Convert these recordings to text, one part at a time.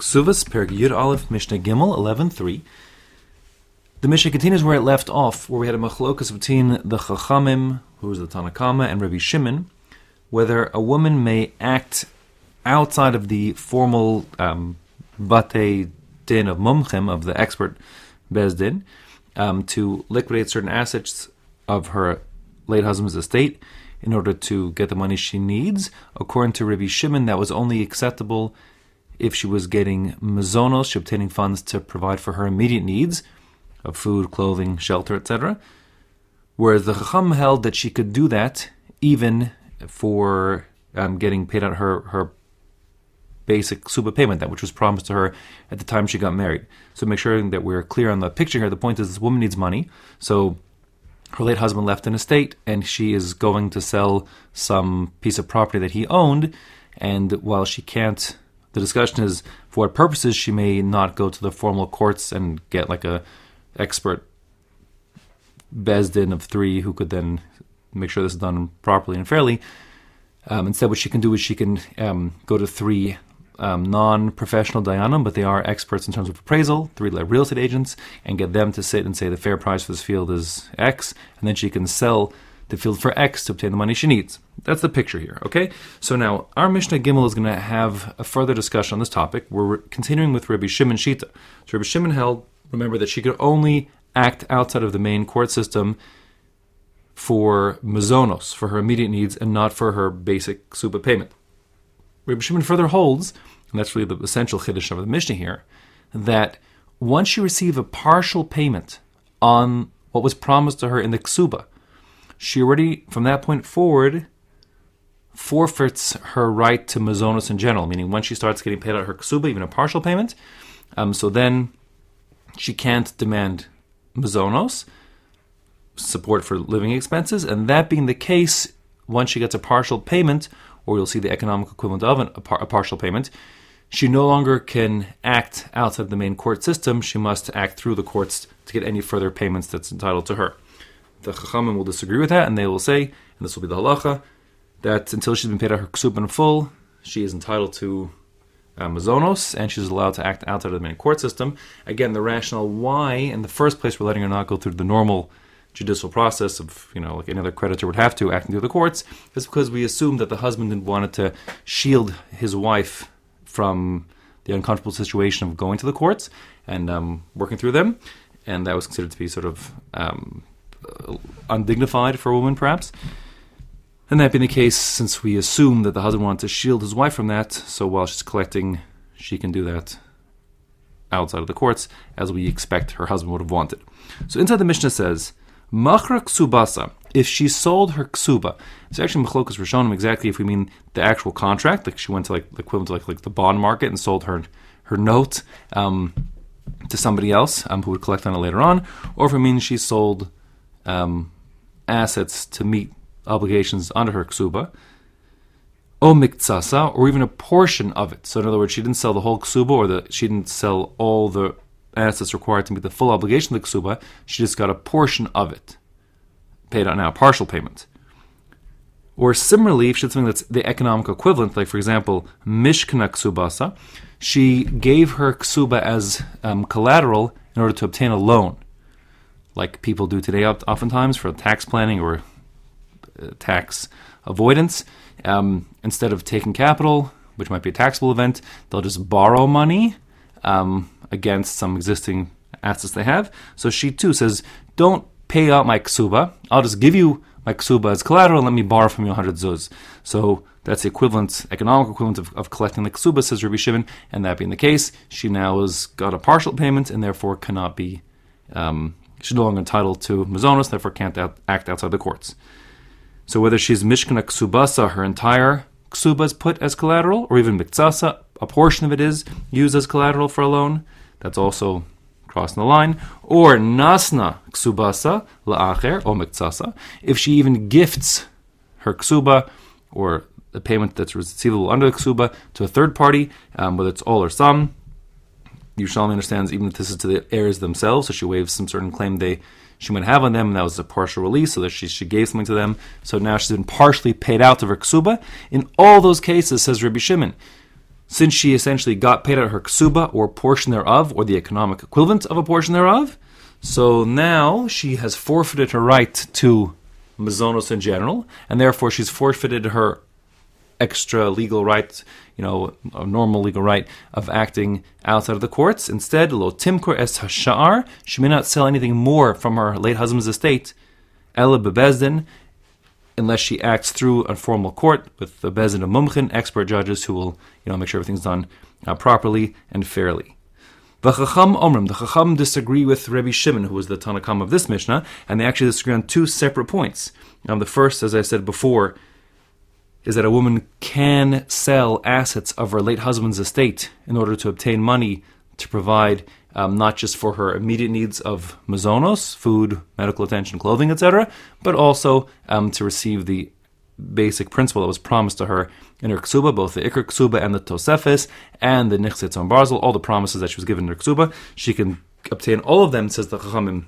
Ksuvas, Perek Yud Aleph, Mishnah Gimel, 11.3. The Mishnah continues where it left off, where we had a machlokas between the Chachamim, who is the Tanna Kama, and Rabbi Shimon, whether a woman may act outside of the formal batei din of mumchim, of the expert Beis Din, to liquidate certain assets of her late husband's estate in order to get the money she needs. According to Rabbi Shimon, that was only acceptable if she was getting mazonos, she obtaining funds to provide for her immediate needs of food, clothing, shelter, etc. Whereas the Chacham held that she could do that even for getting paid out her basic suba payment, that which was promised to her at the time she got married. So make sure that we're clear on the picture here. The point is this woman needs money. So her late husband left an estate, and she is going to sell some piece of property that he owned. And while she can't, the discussion is for what purposes she may not go to the formal courts and get like a expert Beis Din of 3 who could then make sure this is done properly and fairly. Instead, what she can do is she can go to 3 non-professional dayanim, but they are experts in terms of appraisal, 3 real estate agents, and get them to sit and say the fair price for this field is X, and then she can sell the field for X to obtain the money she needs. That's the picture here, okay? So now, our Mishnah Gimel is going to have a further discussion on this topic. We're continuing with Rabbi Shimon Shita. So Rabbi Shimon held, remember, that she could only act outside of the main court system for mazonos, for her immediate needs, and not for her basic suba payment. Rabbi Shimon further holds, and that's really the essential chiddush of the Mishnah here, that once you receive a partial payment on what was promised to her in the ksuba, she already, from that point forward, forfeits her right to mazonos in general, meaning when she starts getting paid out her ksuba, even a partial payment, so then she can't demand mazonos, support for living expenses, and that being the case, once she gets a partial payment, or you'll see the economic equivalent of a partial payment, she no longer can act outside the main court system. She must act through the courts to get any further payments that's entitled to her. The Chachamim will disagree with that, and they will say, and this will be the halacha, that until she's been paid out her ksub in full, she is entitled to mazonos, and she's allowed to act outside of the main court system. Again, the rationale why, in the first place, we're letting her not go through the normal judicial process of, like any other creditor would have to, acting through the courts, is because we assume that the husband wanted to shield his wife from the uncomfortable situation of going to the courts and working through them, and that was considered to be sort of undignified for a woman, perhaps. And that being the case, since we assume that the husband wanted to shield his wife from that, so while she's collecting, she can do that outside of the courts, as we expect her husband would have wanted. So inside the Mishnah says, Machra ksubasa, if she sold her ksuba. It's actually machlokas rishonim exactly if we mean the actual contract, like she went to the equivalent to like the bond market and sold her note to somebody else who would collect on it later on, or if it means she sold assets to meet obligations under her ksuba, o miktsasa, or even a portion of it. So in other words, she didn't sell the whole ksuba, or she didn't sell all the assets required to meet the full obligation of the ksuba, she just got a portion of it, paid out now, partial payment. Or similarly, if she did something that's the economic equivalent, like for example, mishkana ksubasa, she gave her ksuba as collateral in order to obtain a loan, like people do today oftentimes for tax planning or tax avoidance. Instead of taking capital, which might be a taxable event, they'll just borrow money against some existing assets they have. So she too says, don't pay out my ksuba, I'll just give you my ksuba as collateral and let me borrow from you 100 zuz. So that's the equivalent, economic equivalent of collecting the ksuba, says Rabbi Shimon, and that being the case, she now has got a partial payment and therefore cannot be, she's no longer entitled to mazonos, therefore can't act outside the courts. So whether she's mishkana ksubasa, her entire ksuba is put as collateral, or even miktsasa, a portion of it is used as collateral for a loan, that's also crossing the line, or nasna ksubasa la'acher o miktsasa, if she even gifts her ksuba or the payment that's receivable under the ksuba to a third party, whether it's all or some. Yerushalmi understands even if this is to the heirs themselves, so she waives some certain claim she might have on them, and that was a partial release, so that she gave something to them, so now she's been partially paid out of her ksuba. In all those cases, says Rabbi Shimon, since she essentially got paid out her ksuba, or portion thereof, or the economic equivalent of a portion thereof, so now she has forfeited her right to mazonos in general, and therefore she's forfeited her extra legal right, a normal legal right of acting outside of the courts. Instead, lo timkor es hasha'ar, she may not sell anything more from her late husband's estate, ela bebezdin, unless she acts through a formal court with the bezdin of mumchin, expert judges who will, make sure everything's done properly and fairly. The Chacham disagree with Rabbi Shimon, who was the Tanakam of this Mishnah, and they actually disagree on two separate points. The first, as I said before, is that a woman can sell assets of her late husband's estate in order to obtain money to provide not just for her immediate needs of mazonos, food, medical attention, clothing, etc., but also to receive the basic principle that was promised to her in her ksuba, both the ikr ksuba and the tosefes, and the nichset on barzel, all the promises that she was given in her ksuba. She can obtain all of them, says the Chachamim,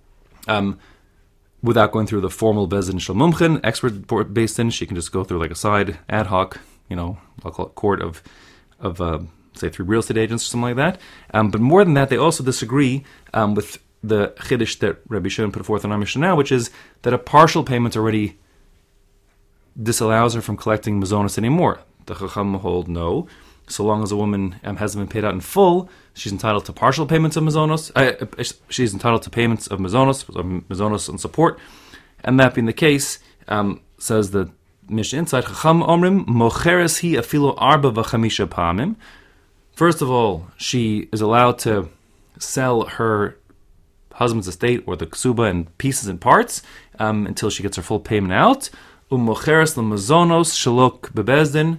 without going through the formal bezdin shel mumchin, expert based in. She can just go through like a side, ad hoc, I'll call it court of say 3 real estate agents or something like that. But more than that, they also disagree with the chiddush that Rabbi Shimon put forth in our Mishnah now, which is that a partial payment already disallows her from collecting mazonos anymore. The Chacham hold no. So long as a woman hasn't been paid out in full, she's entitled to partial payments of mazonos. She's entitled to payments of mazonos and support. And that being the case, says the Mishnah inside, Chacham omrim mocheres hi afilo arba v'chamisha pamim. First of all, she is allowed to sell her husband's estate or the ksuba in pieces and parts until she gets her full payment out. Mocheres l'mazonos shalok bebezdin.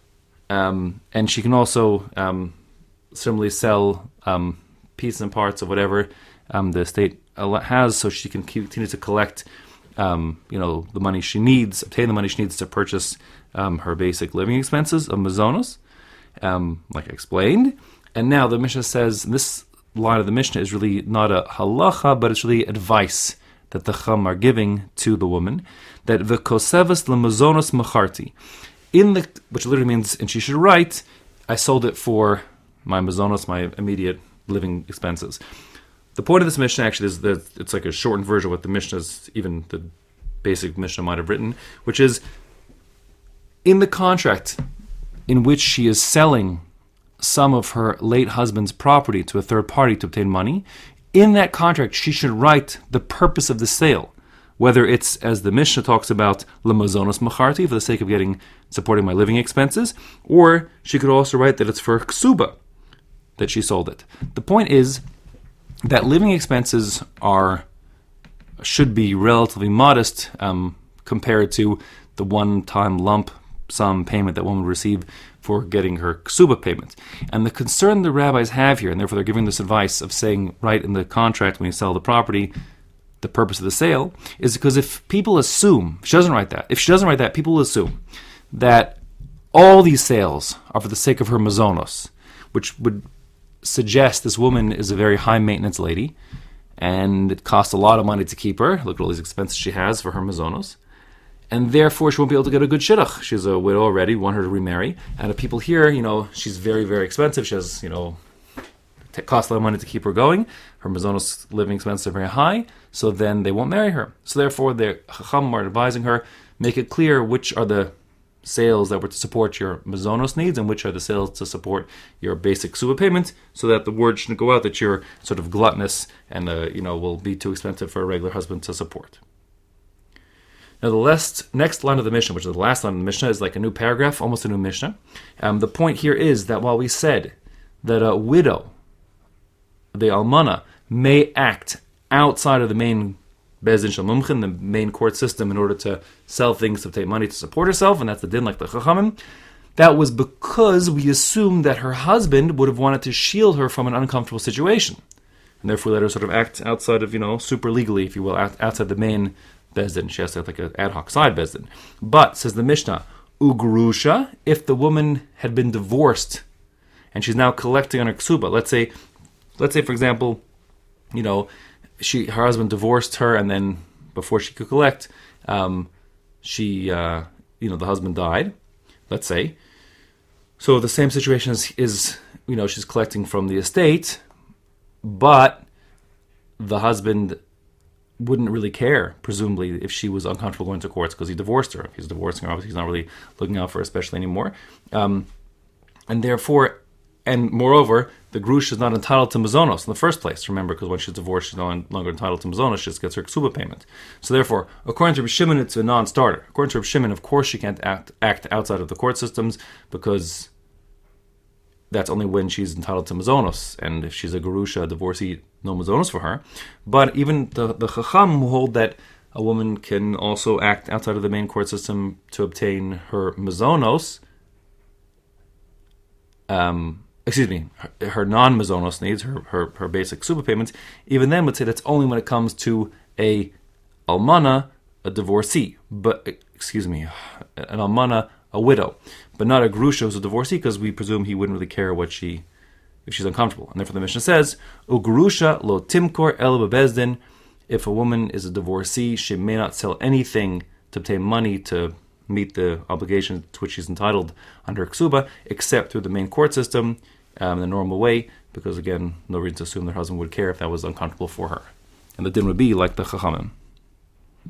And she can also similarly sell pieces and parts of whatever the estate has, so she can continue to collect, the money she needs, obtain the money she needs to purchase her basic living expenses of mazonos, like I explained. And now the Mishnah says, this line of the Mishnah is really not a halacha, but it's really advice that the Chacham are giving to the woman, that v'kosevas l'mazonos macharti, which literally means, and she should write, I sold it for my mazonos, my immediate living expenses. The point of this Mishnah actually is that it's like a shortened version of what the Mishnah's, even the basic Mishnah might have written, which is, in the contract in which she is selling some of her late husband's property to a third party to obtain money, in that contract she should write the purpose of the sale, whether it's, as the Mishnah talks about, l'mazonos macharti, for the sake of supporting my living expenses, or she could also write that it's for ksuba, that she sold it. The point is that living expenses should be relatively modest compared to the one-time lump sum payment that one would receive for getting her ksuba payment. And the concern the rabbis have here, and therefore they're giving this advice of saying, right in the contract when you sell the property, the purpose of the sale, is because if people assume, if she doesn't write that, people will assume that all these sales are for the sake of her mazonos, which would suggest this woman is a very high maintenance lady, and it costs a lot of money to keep her. Look at all these expenses she has for her mazonos, and therefore she won't be able to get a good shidduch. She's a widow already, want her to remarry, and if people hear, she's very, very expensive, she has, it costs a lot of money to keep her going, her mazonos living expenses are very high, so then they won't marry her. So therefore the Chacham are advising her, make it clear which are the sales that were to support your mazonos needs and which are the sales to support your basic ksuba payment, so that the word shouldn't go out that you're sort of gluttonous and will be too expensive for a regular husband to support. Now the next line of the Mishnah, which is the last line of the Mishnah, is like a new paragraph, almost a new Mishnah. The point here is that while we said that a widow, the almana, may act outside of the main bezdin shel mumchin, the main court system, in order to sell things to take money to support herself, and that's the din like the Chachamim, that was because we assumed that her husband would have wanted to shield her from an uncomfortable situation, and therefore let her sort of act outside of, super legally, if you will, outside the main bezdin. She has to have like an ad hoc side bezdin. But, says the Mishnah, ugrusha, if the woman had been divorced and she's now collecting on her ksuba, let's say for example, her husband divorced her, and then before she could collect, the husband died, let's say. So the same situation is she's collecting from the estate, but the husband wouldn't really care, presumably, if she was uncomfortable going to courts because he divorced her. If he's divorcing her, obviously he's not really looking out for her especially anymore. And therefore, and moreover, the Grush is not entitled to mazonos in the first place. Remember, because when she's divorced, she's no longer entitled to mazonos. She just gets her ksuba payment. So therefore, according to Reb Shimon, it's a non-starter. According to Reb Shimon, of course, she can't act outside of the court systems because that's only when she's entitled to mazonos. And if she's a gerusha, a divorcee, no mazonos for her. But even the chacham who hold that a woman can also act outside of the main court system to obtain her mazonos, her non-mazonos needs, her basic super payments, even then would say that's only when it comes to a almana, a divorcee, an almana, a widow, but not a grusha who's a divorcee, because we presume he wouldn't really care if she's uncomfortable. And therefore the Mishnah says, Ugrusha lo timkor el bebezdin, if a woman is a divorcee, she may not sell anything to obtain money to meet the obligation to which she's entitled under ksuba, except through the main court system, in the normal way, because again, no reason to assume their husband would care if that was uncomfortable for her. And the din would be like the chachamim.